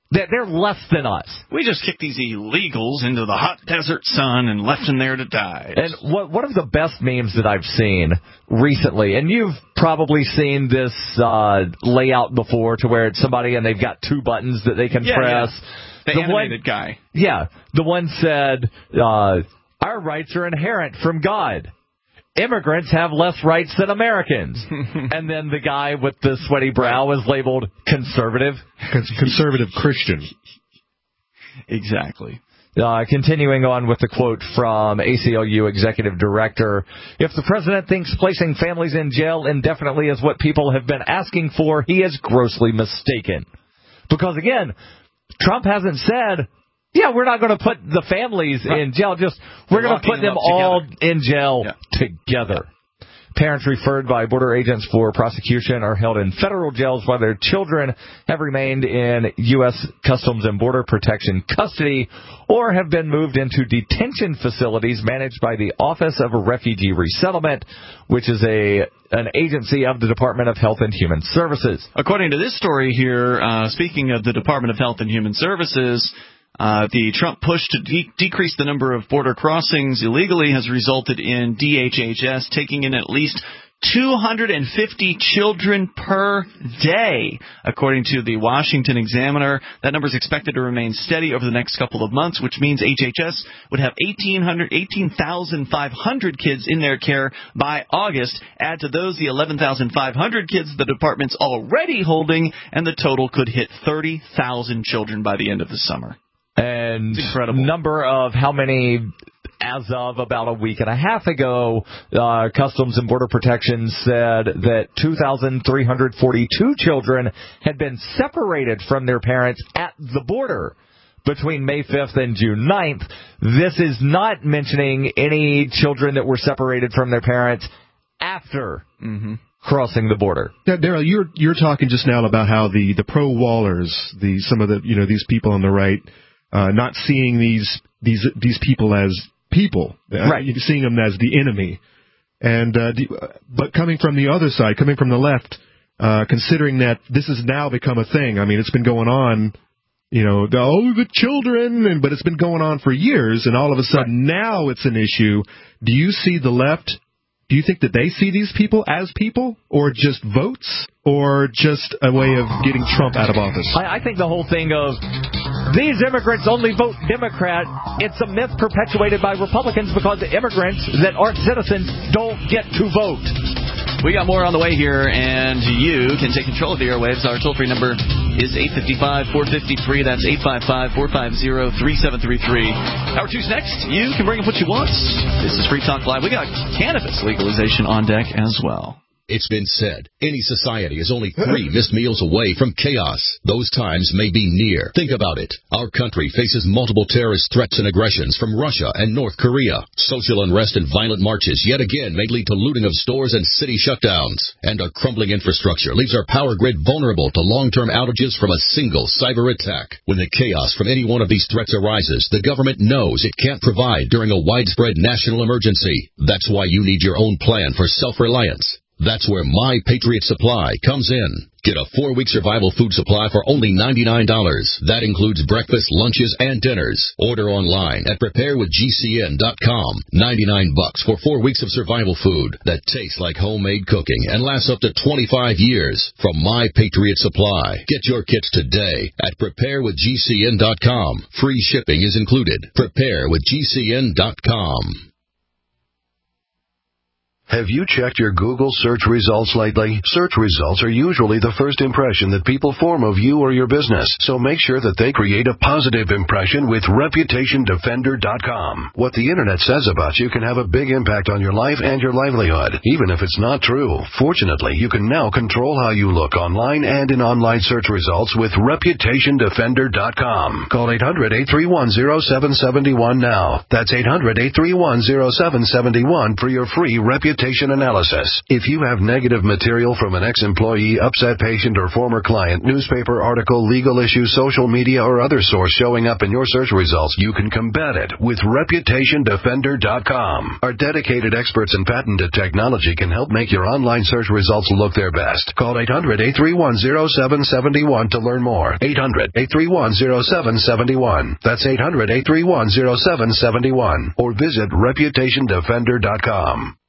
They're, they're less than us. We just kicked these illegals into the hot desert sun and left them there to die. And what, one of the best memes that I've seen recently, and you've probably seen this uh, layout before to where it's somebody and they've got two buttons that they can yeah, press. Yeah. The, the animated one, guy. Yeah. The one said, uh, our rights are inherent from God. Immigrants have less rights than Americans. And then the guy with the sweaty brow is labeled conservative. Conservative Christian. Exactly. Uh, continuing on with the quote from A C L U Executive Director, if the president thinks placing families in jail indefinitely is what people have been asking for, he is grossly mistaken. Because, again, Trump hasn't said, yeah, we're not going to put the families right. in jail. Just we're going to put them, them all in jail yeah. together. Parents referred by border agents for prosecution are held in federal jails while their children have remained in U S Customs and Border Protection custody or have been moved into detention facilities managed by the Office of Refugee Resettlement, which is a an agency of the Department of Health and Human Services. According to this story here, uh, speaking of the Department of Health and Human Services, Uh, the Trump push to de- decrease the number of border crossings illegally has resulted in D H H S taking in at least two hundred fifty children per day. According to the Washington Examiner, that number is expected to remain steady over the next couple of months, which means H H S would have eighteen thousand five hundred kids in their care by August. Add to those the eleven thousand five hundred kids the department's already holding, and the total could hit thirty thousand children by the end of the summer. And number of how many, as of about a week and a half ago, uh, Customs and Border Protection said that two thousand three hundred forty-two children had been separated from their parents at the border between May fifth and June ninth. This is not mentioning any children that were separated from their parents after mm-hmm. crossing the border. Now, Daryl, you're you're talking just now about how the, the pro-wallers, the some of the you know these people on the right, Uh, not seeing these these these people as people, right? Uh, seeing them as the enemy, and uh, the, but coming from the other side, coming from the left, uh, considering that this has now become a thing. I mean, it's been going on, you know, the, oh the children, and but it's been going on for years, and all of a sudden right. now it's an issue. Do you see the left? Do you think that they see these people as people, or just votes, or just a way of getting Trump out of office? I, I think the whole thing of these immigrants only vote Democrat, it's a myth perpetuated by Republicans because the immigrants that aren't citizens don't get to vote. We got more on the way here, and you can take control of the airwaves. Our toll-free number is eight five five, four five three. That's eight five five, four five zero, three seven three three. Hour two's next. You can bring up what you want. This is Free Talk Live. We got cannabis legalization on deck as well. It's been said, any society is only three missed meals away from chaos. Those times may be near. Think about it. Our country faces multiple terrorist threats and aggressions from Russia and North Korea. Social unrest and violent marches yet again may lead to looting of stores and city shutdowns. And our crumbling infrastructure leaves our power grid vulnerable to long-term outages from a single cyber attack. When the chaos from any one of these threats arises, the government knows it can't provide during a widespread national emergency. That's why you need your own plan for self-reliance. That's where My Patriot Supply comes in. Get a four-week survival food supply for only ninety-nine dollars. That includes breakfast, lunches, and dinners. Order online at prepare with G C N dot com. ninety-nine bucks for four weeks of survival food that tastes like homemade cooking and lasts up to twenty-five years from My Patriot Supply. Get your kits today at prepare with G C N dot com. Free shipping is included. prepare with G C N dot com. Have you checked your Google search results lately? Search results are usually the first impression that people form of you or your business, so make sure that they create a positive impression with reputation defender dot com. What the Internet says about you can have a big impact on your life and your livelihood, even if it's not true. Fortunately, you can now control how you look online and in online search results with reputation defender dot com. Call eight hundred, eight three one, zero seven seven one now. That's eight hundred, eight three one, zero seven seven one for your free reputation reputation analysis. If you have negative material from an ex-employee, upset patient, or former client, newspaper article, legal issue, social media, or other source showing up in your search results, you can combat it with reputation defender dot com. Our dedicated experts in patented technology can help make your online search results look their best. Call eight hundred, eight three one, zero seven seven one to learn more. eight hundred, eight three one, zero seven seven one. That's eight hundred, eight three one, zero seven seven one. Or visit reputation defender dot com.